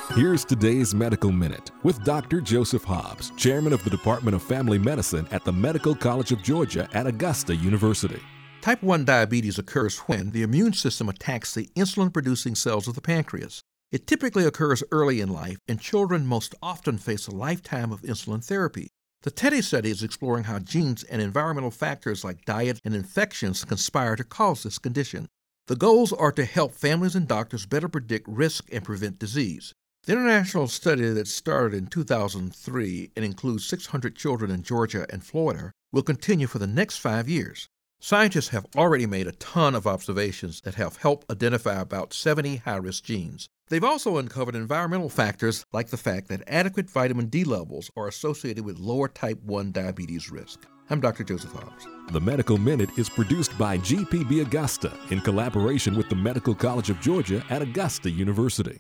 Here's today's Medical Minute with Dr. Joseph Hobbs, Chairman of the Department of Family Medicine at the Medical College of Georgia at Augusta University. Type 1 diabetes occurs when the immune system attacks the insulin-producing cells of the pancreas. It typically occurs early in life, and children most often face a lifetime of insulin therapy. The TEDdy study is exploring how genes and environmental factors like diet and infections conspire to cause this condition. The goals are to help families and doctors better predict risk and prevent disease. The international study that started in 2003 and includes 600 children in Georgia and Florida will continue for the next 5 years. Scientists have already made a ton of observations that have helped identify about 70 high-risk genes. They've also uncovered environmental factors like the fact that adequate vitamin D levels are associated with lower type 1 diabetes risk. I'm Dr. Joseph Hobbs. The Medical Minute is produced by GPB Augusta in collaboration with the Medical College of Georgia at Augusta University.